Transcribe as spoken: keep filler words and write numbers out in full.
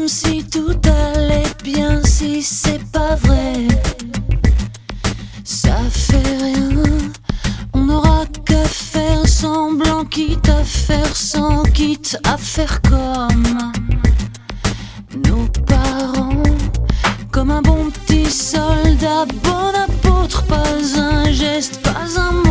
comme si tout allait bien, si c'est pas vrai, ça fait rien. On n'aura qu'à faire semblant, quitte à faire sans, quitte à faire comme nos parents, comme un bon petit soldat, bon apôtre, pas un geste, pas un mot.